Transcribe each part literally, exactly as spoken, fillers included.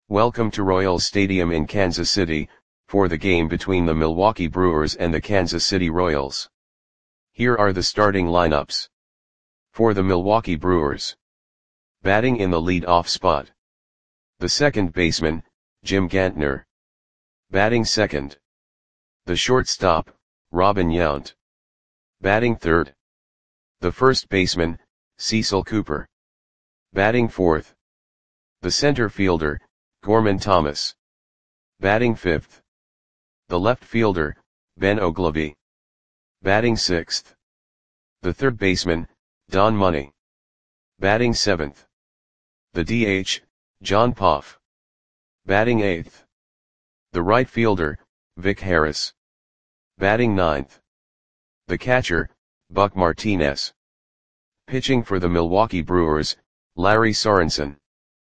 Welcome to Royals Stadium in Kansas City, for the game between the Milwaukee Brewers and the Kansas City Royals. Here are the starting lineups. For the Milwaukee Brewers. Batting in the lead-off spot. The second baseman, Jim Gantner. Batting second. The shortstop, Robin Yount. Batting third. The first baseman, Cecil Cooper. Batting fourth. The center fielder, Gorman Thomas. Batting fifth. The left fielder, Ben Oglivie. Batting sixth. The third baseman, Don Money. Batting seventh. The D H, John Poff. Batting eighth. The right fielder, Vic Harris. Batting ninth. The catcher, Buck Martinez. Pitching for the Milwaukee Brewers, Larry Sorensen.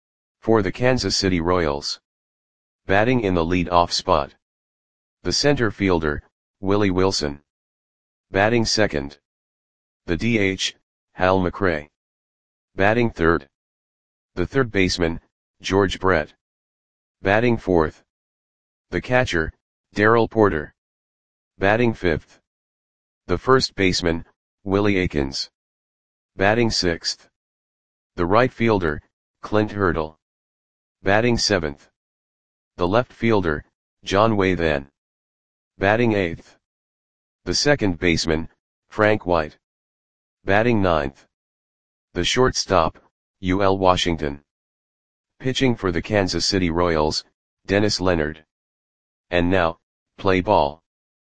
For the Kansas City Royals. Batting in the lead-off spot. The center fielder, Willie Wilson. Batting second. The D H, Hal McRae. Batting third. The third baseman, George Brett. Batting fourth. The catcher, Darrell Porter. Batting fifth. The first baseman, Willie Aikens. Batting sixth. The right fielder, Clint Hurdle. Batting seventh. The left fielder, John Wathan. Batting eighth. The second baseman, Frank White. Batting ninth. The shortstop, U L Washington. Pitching for the Kansas City Royals, Dennis Leonard. And now, play ball.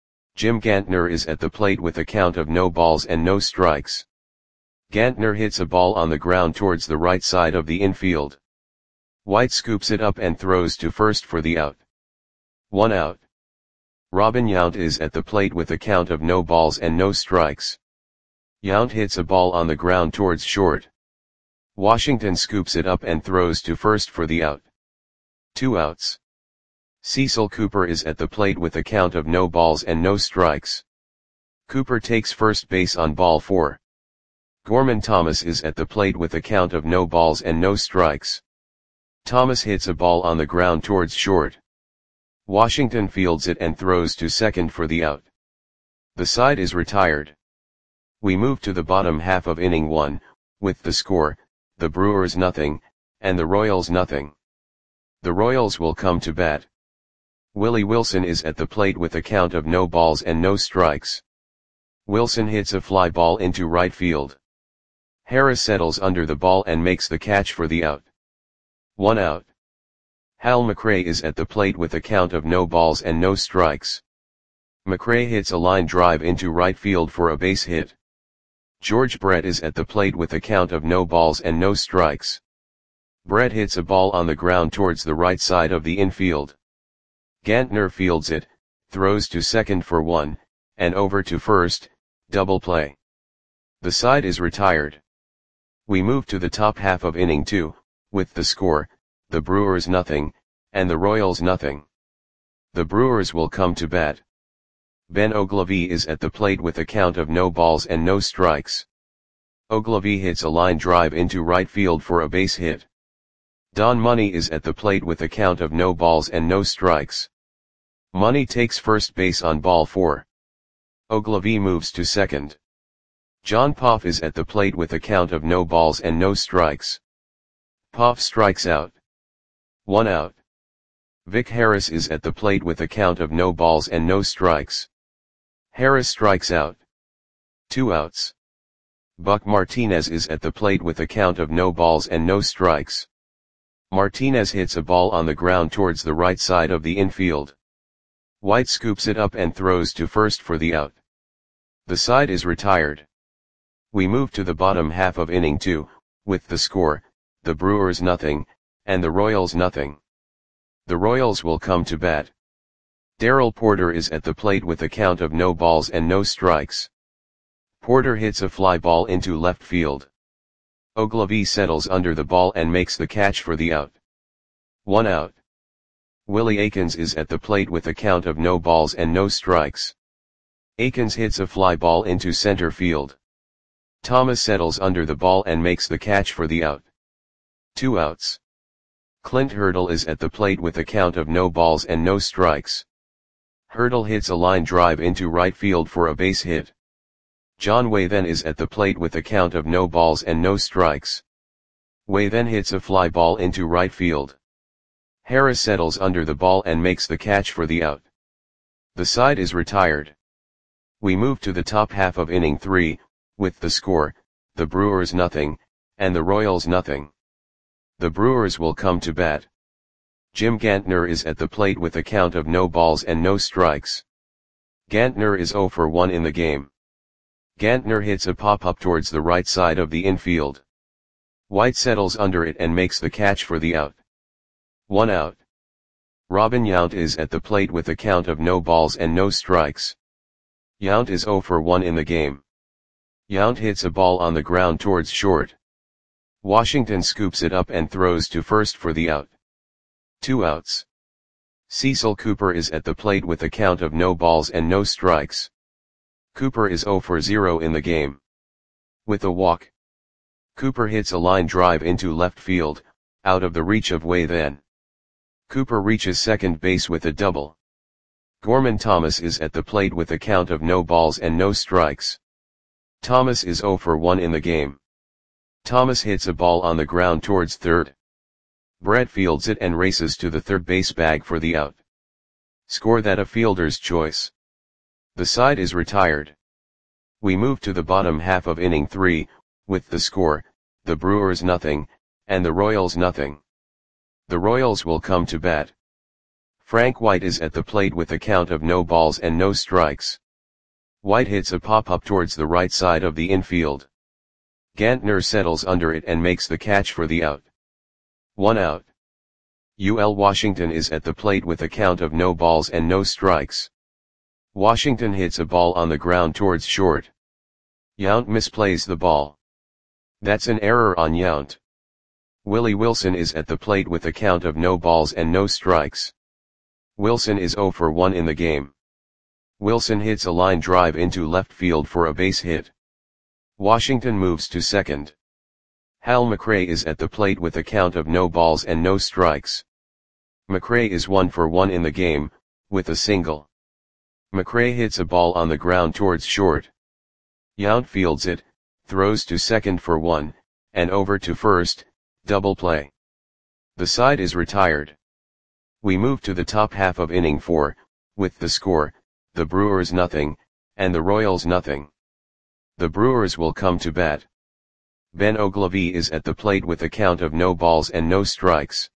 Jim Gantner is at the plate with a count of no balls and no strikes. Gantner hits a ball on the ground towards the right side of the infield. White scoops it up and throws to first for the out. One out. Robin Yount is at the plate with a count of no balls and no strikes. Yount hits a ball on the ground towards short. Washington scoops it up and throws to first for the out. Two outs. Cecil Cooper is at the plate with a count of no balls and no strikes. Cooper takes first base on ball four. Gorman Thomas is at the plate with a count of no balls and no strikes. Thomas hits a ball on the ground towards short. Washington fields it and throws to second for the out. The side is retired. We move to the bottom half of inning one, with the score, the Brewers nothing, and the Royals nothing. The Royals will come to bat. Willie Wilson is at the plate with a count of no balls and no strikes. Wilson hits a fly ball into right field. Harris settles under the ball and makes the catch for the out. One out. Hal McRae is at the plate with a count of no balls and no strikes. McRae hits a line drive into right field for a base hit. George Brett is at the plate with a count of no balls and no strikes. Brett hits a ball on the ground towards the right side of the infield. Gantner fields it, throws to second for one, and over to first, double play. The side is retired. We move to the top half of inning two, with the score, the Brewers nothing, and the Royals nothing. The Brewers will come to bat. Ben Oglivie is at the plate with a count of no balls and no strikes. Oglivie hits a line drive into right field for a base hit. Don Money is at the plate with a count of no balls and no strikes. Money takes first base on ball four. Oglivie moves to second. John Poff is at the plate with a count of no balls and no strikes. Poff strikes out. One out. Vic Harris is at the plate with a count of no balls and no strikes. Harris strikes out. Two outs. Buck Martinez is at the plate with a count of no balls and no strikes. Martinez hits a ball on the ground towards the right side of the infield. White scoops it up and throws to first for the out. The side is retired. We move to the bottom half of inning two, with the score, the Brewers nothing, and the Royals nothing. The Royals will come to bat. Darrell Porter is at the plate with a count of no balls and no strikes. Porter hits a fly ball into left field. Oglivie settles under the ball and makes the catch for the out. One out. Willie Aikens is at the plate with a count of no balls and no strikes. Aikens hits a fly ball into center field. Thomas settles under the ball and makes the catch for the out. Two outs. Clint Hurdle is at the plate with a count of no balls and no strikes. Hurdle hits a line drive into right field for a base hit. John Way then is at the plate with a count of no balls and no strikes. Way then hits a fly ball into right field. Harris settles under the ball and makes the catch for the out. The side is retired. We move to the top half of inning three, with the score, the Brewers nothing, and the Royals nothing. The Brewers will come to bat. Jim Gantner is at the plate with a count of no balls and no strikes. Gantner is oh for one in the game. Gantner hits a pop-up towards the right side of the infield. White settles under it and makes the catch for the out. One out. Robin Yount is at the plate with a count of no balls and no strikes. Yount is oh for one in the game. Yount hits a ball on the ground towards short. Washington scoops it up and throws to first for the out. Two outs. Cecil Cooper is at the plate with a count of no balls and no strikes. Cooper is oh for zero in the game. With a walk. Cooper hits a line drive into left field, out of the reach of Way then. Cooper reaches second base with a double. Gorman Thomas is at the plate with a count of no balls and no strikes. Thomas is oh for one in the game. Thomas hits a ball on the ground towards third. Brett fields it and races to the third base bag for the out. Score that a fielder's choice. The side is retired. We move to the bottom half of inning three, with the score, the Brewers nothing, and the Royals nothing. The Royals will come to bat. Frank White is at the plate with a count of no balls and no strikes. White hits a pop-up towards the right side of the infield. Gantner settles under it and makes the catch for the out. One out. U L Washington is at the plate with a count of no balls and no strikes. Washington hits a ball on the ground towards short. Yount misplays the ball. That's an error on Yount. Willie Wilson is at the plate with a count of no balls and no strikes. Wilson is oh for one in the game. Wilson hits a line drive into left field for a base hit. Washington moves to second. Hal McRae is at the plate with a count of no balls and no strikes. McRae is one for one in the game, with a single. McRae hits a ball on the ground towards short. Yount fields it, throws to second for one, and over to first, double play. The side is retired. We move to the top half of inning four, with the score, the Brewers nothing, and the Royals nothing. The Brewers will come to bat. Ben Oglivie is at the plate with a count of no balls and no strikes.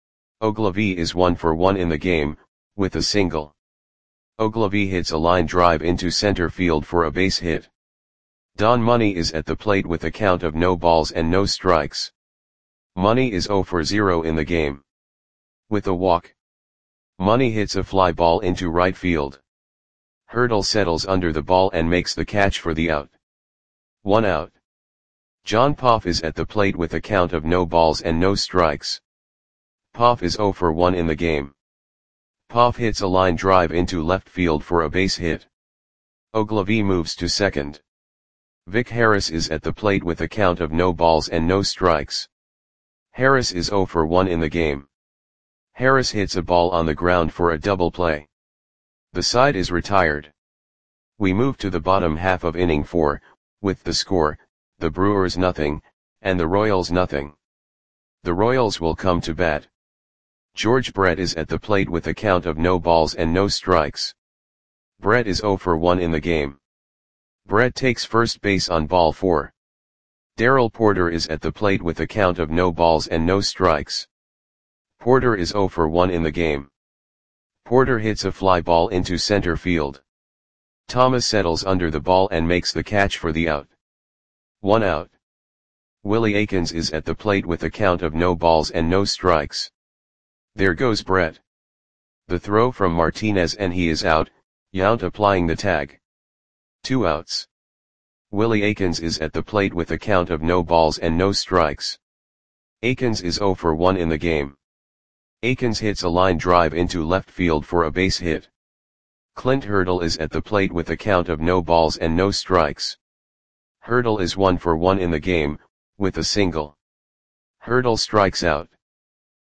Oglivie is one for one in the game, with a single. Oglivie hits a line drive into center field for a base hit. Don Money is at the plate with a count of no balls and no strikes. Money is oh for zero in the game. With a walk. Money hits a fly ball into right field. Hurdle settles under the ball and makes the catch for the out. One out. John Poff is at the plate with a count of no balls and no strikes. Poff is oh for one in the game. Poff hits a line drive into left field for a base hit. Oglivie moves to second. Vic Harris is at the plate with a count of no balls and no strikes. Harris is oh for one in the game. Harris hits a ball on the ground for a double play. The side is retired. We move to the bottom half of inning four, with the score, the Brewers nothing, and the Royals nothing. The Royals will come to bat. George Brett is at the plate with a count of no balls and no strikes. Brett is oh for one in the game. Brett takes first base on ball four. Darrell Porter is at the plate with a count of no balls and no strikes. Porter is oh for one in the game. Porter hits a fly ball into center field. Thomas settles under the ball and makes the catch for the out. One out. Willie Aikens is at the plate with a count of no balls and no strikes. There goes Brett. The throw from Martinez and he is out, Yount applying the tag. Two outs. Willie Aikens is at the plate with a count of no balls and no strikes. Aikens is oh for one in the game. Aikens hits a line drive into left field for a base hit. Clint Hurdle is at the plate with a count of no balls and no strikes. Hurdle is one for one in the game, with a single. Hurdle strikes out.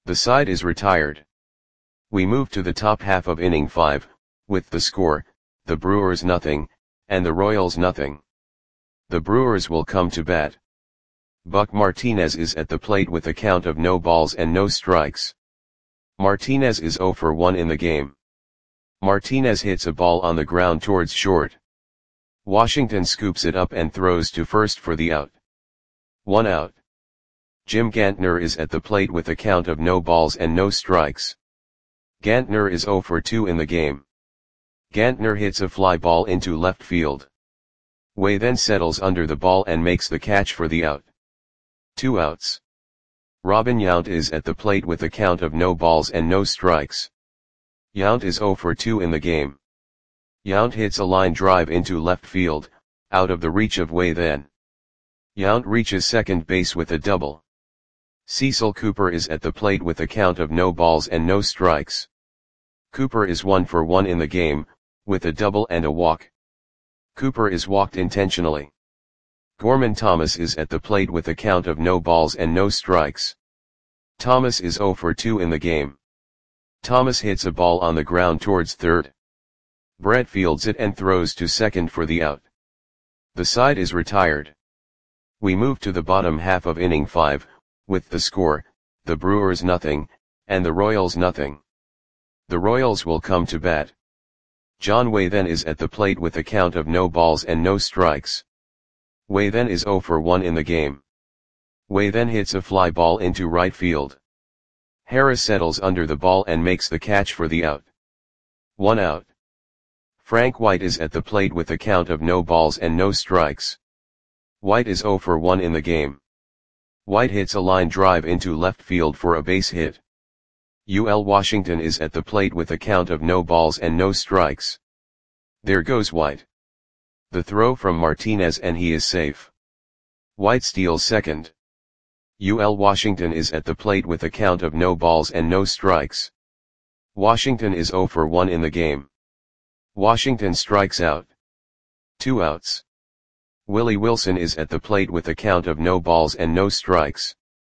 The side is retired. We move to the top half of inning five, with the score, the Brewers nothing, and the Royals nothing. The Brewers will come to bat. Buck Martinez is at the plate with a count of no balls and no strikes. Martinez is oh for one in the game. Martinez hits a ball on the ground towards short. Washington scoops it up and throws to first for the out. One out. Jim Gantner is at the plate with a count of no balls and no strikes. Gantner is oh for two in the game. Gantner hits a fly ball into left field. Way then settles under the ball and makes the catch for the out. Two outs. Robin Yount is at the plate with a count of no balls and no strikes. Yount is oh for two in the game. Yount hits a line drive into left field, out of the reach of Way then. Yount reaches second base with a double. Cecil Cooper is at the plate with a count of no balls and no strikes. Cooper is one for one in the game, with a double and a walk. Cooper is walked intentionally. Gorman Thomas is at the plate with a count of no balls and no strikes. Thomas is oh for two in the game. Thomas hits a ball on the ground towards third. Brett fields it and throws to second for the out. The side is retired. We move to the bottom half of inning five, with the score, the Brewers nothing, and the Royals nothing. The Royals will come to bat. John Way then is at the plate with a count of no balls and no strikes. Way then is oh for one in the game. Way then hits a fly ball into right field. Harris settles under the ball and makes the catch for the out. One out. Frank White is at the plate with a count of no balls and no strikes. White is oh for one in the game. White hits a line drive into left field for a base hit. U L Washington is at the plate with a count of no balls and no strikes. There goes White. The throw from Martinez and he is safe. White steals second. U L Washington is at the plate with a count of no balls and no strikes. Washington is oh for one in the game. Washington strikes out. Two outs. Willie Wilson is at the plate with a count of no balls and no strikes.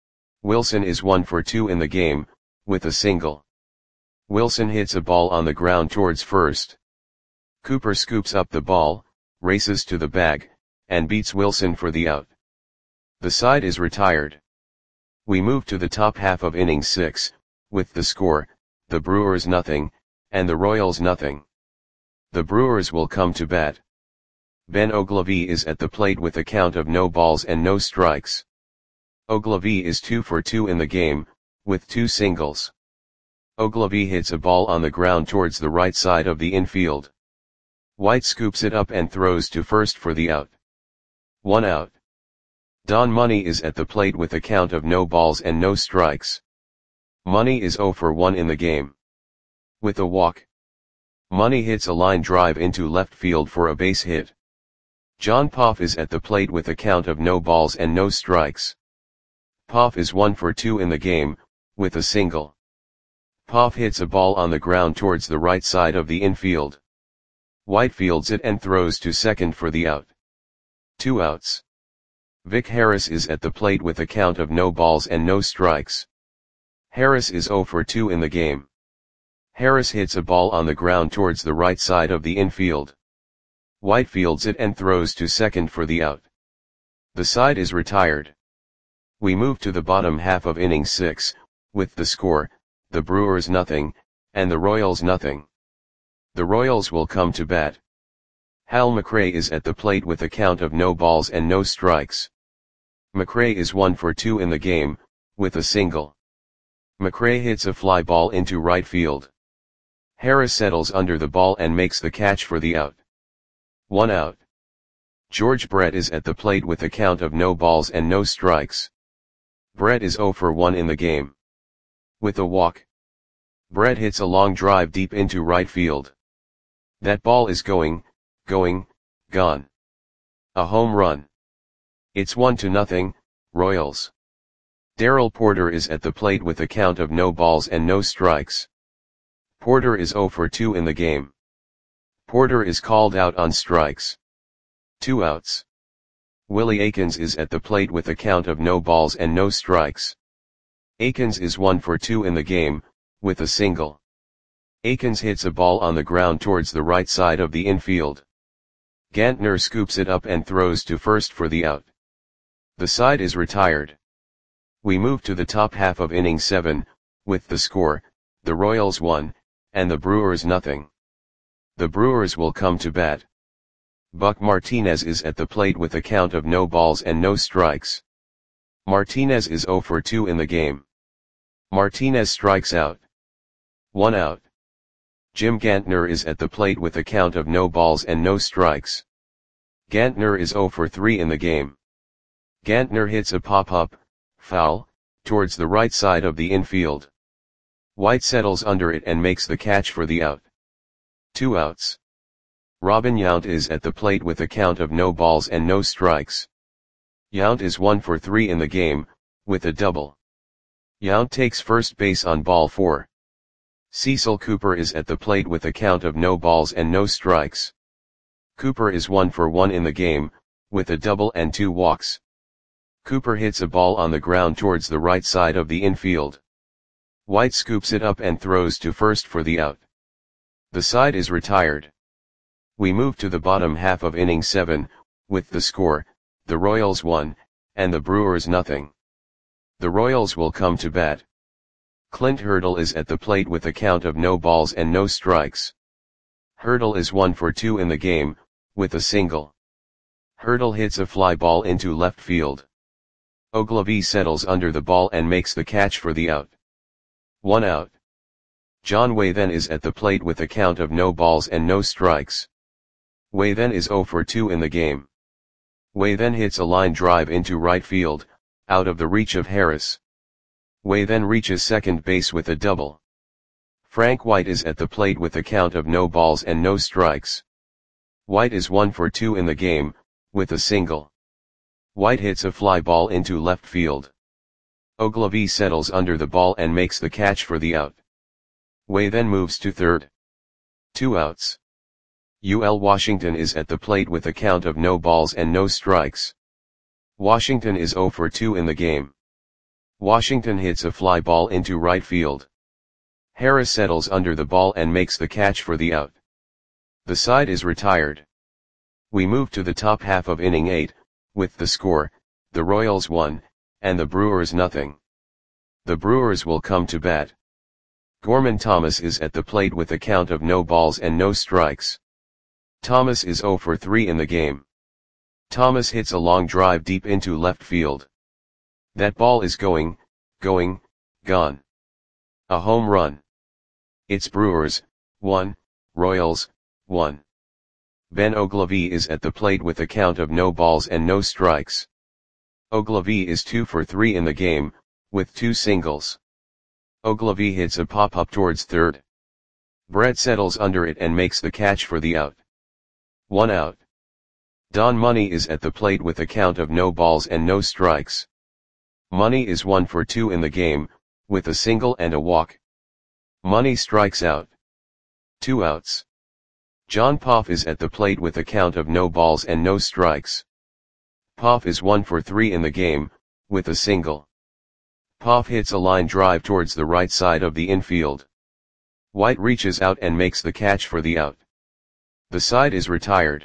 Wilson is one for two in the game, with a single. Wilson hits a ball on the ground towards first. Cooper scoops up the ball, races to the bag, and beats Wilson for the out. The side is retired. We move to the top half of inning six, with the score, the Brewers nothing, and the Royals nothing. The Brewers will come to bat. Ben Oglivie is at the plate with a count of no balls and no strikes. Oglivie is two for two in the game, with two singles. Oglivie hits a ball on the ground towards the right side of the infield. White scoops it up and throws to first for the out. One out. Don Money is at the plate with a count of no balls and no strikes. Money is oh for one in the game. With a walk. Money hits a line drive into left field for a base hit. John Poff is at the plate with a count of no balls and no strikes. Poff is one for two in the game, with a single. Poff hits a ball on the ground towards the right side of the infield. White fields it and throws to second for the out. Two outs. Vic Harris is at the plate with a count of no balls and no strikes. Harris is oh for two in the game. Harris hits a ball on the ground towards the right side of the infield. White fields it and throws to second for the out. The side is retired. We move to the bottom half of inning six, with the score, the Brewers nothing, and the Royals nothing. The Royals will come to bat. Hal McRae is at the plate with a count of no balls and no strikes. McRae is one for two in the game, with a single. McRae hits a fly ball into right field. Harris settles under the ball and makes the catch for the out. One out. George Brett is at the plate with a count of no balls and no strikes. Brett is oh for one in the game. With a walk. Brett hits a long drive deep into right field. That ball is going, going, gone. A home run. It's one to nothing, Royals. Darrell Porter is at the plate with a count of no balls and no strikes. Porter is oh for two in the game. Porter is called out on strikes. Two outs. Willie Aikens is at the plate with a count of no balls and no strikes. Akins is one for two in the game, with a single. Akins hits a ball on the ground towards the right side of the infield. Gantner scoops it up and throws to first for the out. The side is retired. We move to the top half of inning seven, with the score, the Royals one, and the Brewers nothing. The Brewers will come to bat. Buck Martinez is at the plate with a count of no balls and no strikes. Martinez is zero for two in the game. Martinez strikes out. One out. Jim Gantner is at the plate with a count of no balls and no strikes. Gantner is zero for three in the game. Gantner hits a pop-up, foul, towards the right side of the infield. White settles under it and makes the catch for the out. Two outs. Robin Yount is at the plate with a count of no balls and no strikes. Yount is one for three in the game, with a double. Yount takes first base on ball four. Cecil Cooper is at the plate with a count of no balls and no strikes. Cooper is one for one in the game, with a double and two walks. Cooper hits a ball on the ground towards the right side of the infield. White scoops it up and throws to first for the out. The side is retired. We move to the bottom half of inning seven, with the score, the Royals one, and the Brewers nothing. The Royals will come to bat. Clint Hurdle is at the plate with a count of no balls and no strikes. Hurdle is one for two in the game, with a single. Hurdle hits a fly ball into left field. Ogilvie settles under the ball and makes the catch for the out. One out. John Wathan is at the plate with a count of no balls and no strikes. Wathan is zero for two in the game. Wathan hits a line drive into right field, out of the reach of Harris. Wathan reaches second base with a double. Frank White is at the plate with a count of no balls and no strikes. White is one for two in the game, with a single. White hits a fly ball into left field. Ogilvie settles under the ball and makes the catch for the out. Wathan moves to third. Two outs. U L Washington is at the plate with a count of no balls and no strikes. Washington is zero for two in the game. Washington hits a fly ball into right field. Harris settles under the ball and makes the catch for the out. The side is retired. We move to the top half of inning eight, with the score, the Royals one, and the Brewers nothing. The Brewers will come to bat. Gorman Thomas is at the plate with a count of no balls and no strikes. Thomas is zero for three in the game. Thomas hits a long drive deep into left field. That ball is going, going, gone. A home run. It's Brewers, one, Royals, one. Ben Ogilvie is at the plate with a count of no balls and no strikes. Ogilvie is two for three in the game, with two singles. Ogilvie hits a pop-up towards third. Brett settles under it and makes the catch for the out. One out. Don Money is at the plate with a count of no balls and no strikes. Money is one for two in the game, with a single and a walk. Money strikes out. Two outs. John Poff is at the plate with a count of no balls and no strikes. Poff is one for three in the game, with a single. Poff hits a line drive towards the right side of the infield. White reaches out and makes the catch for the out. The side is retired.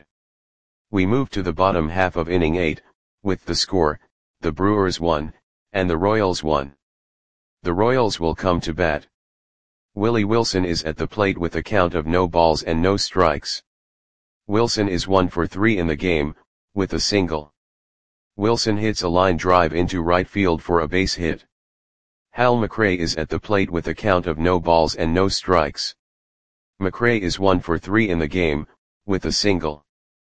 We move to the bottom half of inning eight, with the score, the Brewers one, and the Royals one. The Royals will come to bat. Willie Wilson is at the plate with a count of no balls and no strikes. Wilson is one for three in the game, with a single. Wilson hits a line drive into right field for a base hit. Hal McRae is at the plate with a count of no balls and no strikes. McRae is one for three in the game, with a single.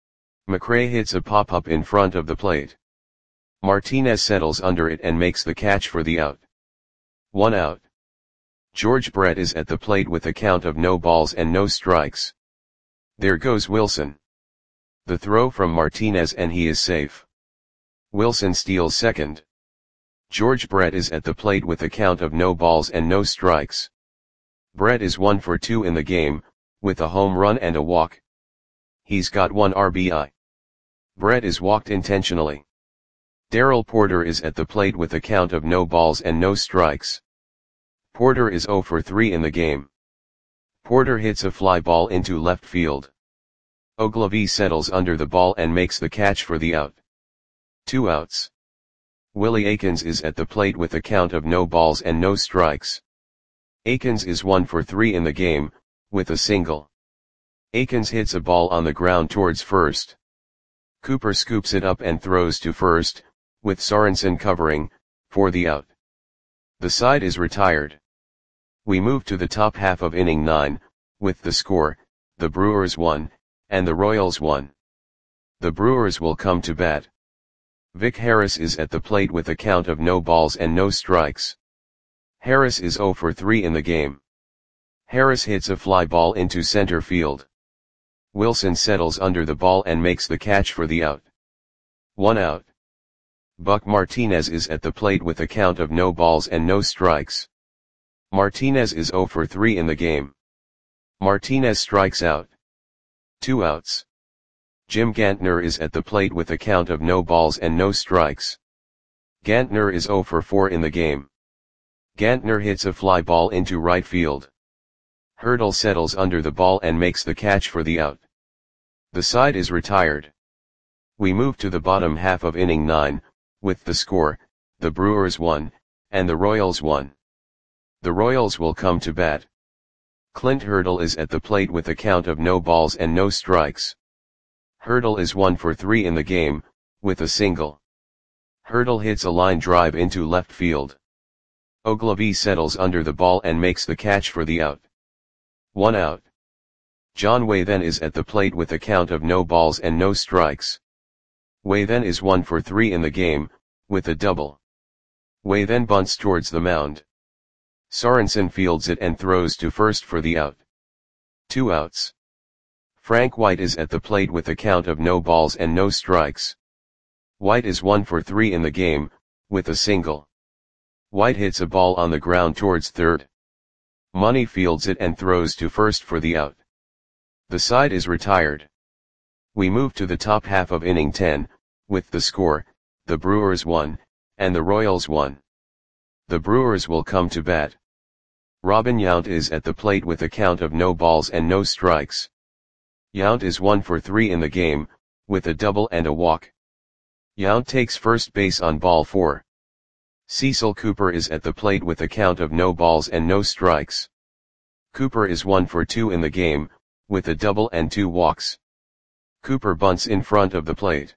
McRae hits a pop-up in front of the plate. Martinez settles under it and makes the catch for the out. One out. George Brett is at the plate with a count of no balls and no strikes. There goes Wilson. The throw from Martinez and he is safe. Wilson steals second. George Brett is at the plate with a count of no balls and no strikes. Brett is one for two in the game, with a home run and a walk. He's got one R B I. Brett is walked intentionally. Darrell Porter is at the plate with a count of no balls and no strikes. Porter is zero for three in the game. Porter hits a fly ball into left field. Ogilvy settles under the ball and makes the catch for the out. Two outs. Willie Aikens is at the plate with a count of no balls and no strikes. Aikens is one for three in the game, with a single. Aikens hits a ball on the ground towards first. Cooper scoops it up and throws to first, with Sorensen covering, for the out. The side is retired. We move to the top half of inning nine, with the score, the Brewers one, and the Royals one. The Brewers will come to bat. Vic Harris is at the plate with a count of no balls and no strikes. Harris is zero for three in the game. Harris hits a fly ball into center field. Wilson settles under the ball and makes the catch for the out. One out. Buck Martinez is at the plate with a count of no balls and no strikes. Martinez is zero for three in the game. Martinez strikes out. Two outs. Jim Gantner is at the plate with a count of no balls and no strikes. Gantner is zero for four in the game. Gantner hits a fly ball into right field. Hurdle settles under the ball and makes the catch for the out. The side is retired. We move to the bottom half of inning nine, with the score, the Brewers one, and the Royals one. The Royals will come to bat. Clint Hurdle is at the plate with a count of no balls and no strikes. Hurdle is one for three in the game, with a single. Hurdle hits a line drive into left field. Ogilvy settles under the ball and makes the catch for the out. One out. John Waythen is at the plate with a count of no balls and no strikes. Waythen is one for three in the game, with a double. Waythen bunts towards the mound. Sorensen fields it and throws to first for the out. Two outs. Frank White is at the plate with a count of no balls and no strikes. White is one for three in the game, with a single. White hits a ball on the ground towards third. Money fields it and throws to first for the out. The side is retired. We move to the top half of inning ten, with the score, the Brewers one, and the Royals one. The Brewers will come to bat. Robin Yount is at the plate with a count of no balls and no strikes. Yount is one for three in the game, with a double and a walk. Yount takes first base on ball four. Cecil Cooper is at the plate with a count of no balls and no strikes. Cooper is one for two in the game, with a double and two walks. Cooper bunts in front of the plate.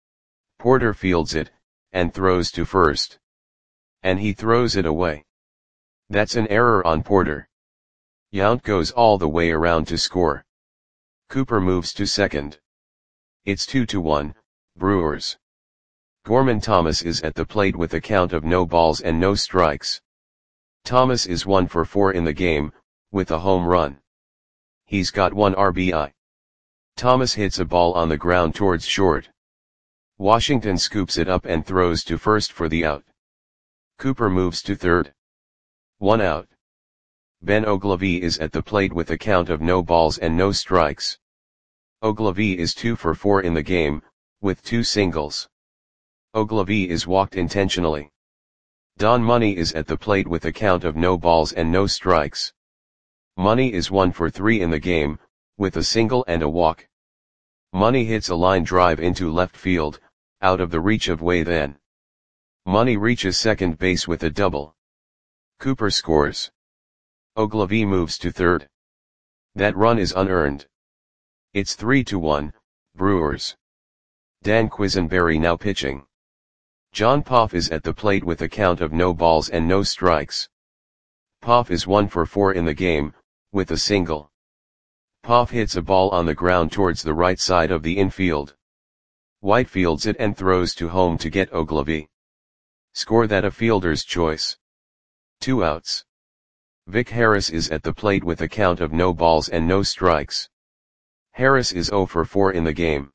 Porter fields it, and throws to first. And he throws it away. That's an error on Porter. Yount goes all the way around to score. Cooper moves to second. It's two to one, Brewers. Gorman Thomas is at the plate with a count of no balls and no strikes. Thomas is one for four in the game, with a home run. He's got one R B I. Thomas hits a ball on the ground towards short. Washington scoops it up and throws to first for the out. Cooper moves to third. One out. Ben Ogilvy is at the plate with a count of no balls and no strikes. Ogilvy is two for four in the game, with two singles. Ogilvy is walked intentionally. Don Money is at the plate with a count of no balls and no strikes. Money is one for three in the game, with a single and a walk. Money hits a line drive into left field, out of the reach of Waythen. Money reaches second base with a double. Cooper scores. Ogilvy moves to third. That run is unearned. It's three to one, Brewers. Dan Quisenberry now pitching. John Poff is at the plate with a count of no balls and no strikes. Poff is one for four in the game, with a single. Poff hits a ball on the ground towards the right side of the infield. White fields it and throws to home to get Ogilvy. Score that a fielder's choice. Two outs. Vic Harris is at the plate with a count of no balls and no strikes. Harris is zero for four in the game.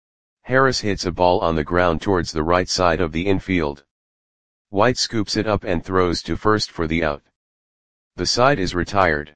Harris hits a ball on the ground towards the right side of the infield. White scoops it up and throws to first for the out. The side is retired.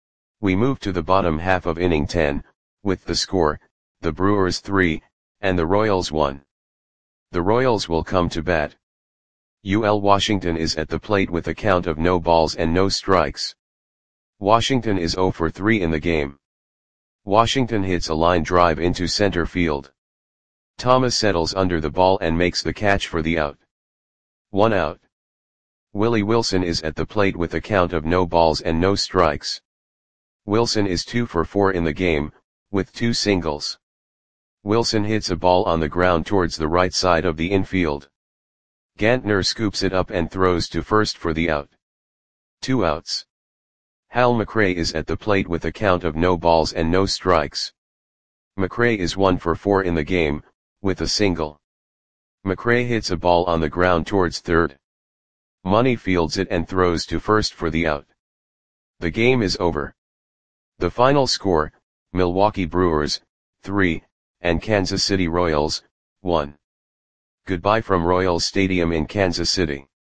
We move to the bottom half of inning ten, with the score, the Brewers three, and the Royals one. The Royals will come to bat. U L Washington is at the plate with a count of no balls and no strikes. Washington is zero for three in the game. Washington hits a line drive into center field. Thomas settles under the ball and makes the catch for the out. One out. Willie Wilson is at the plate with a count of no balls and no strikes. Wilson is two for four in the game, with two singles. Wilson hits a ball on the ground towards the right side of the infield. Gantner scoops it up and throws to first for the out. Two outs. Hal McRae is at the plate with a count of no balls and no strikes. McRae is one for four in the game, with a single. McRae hits a ball on the ground towards third. Money fields it and throws to first for the out. The game is over. The final score, Milwaukee Brewers, three, and Kansas City Royals, one. Goodbye from Royals Stadium in Kansas City.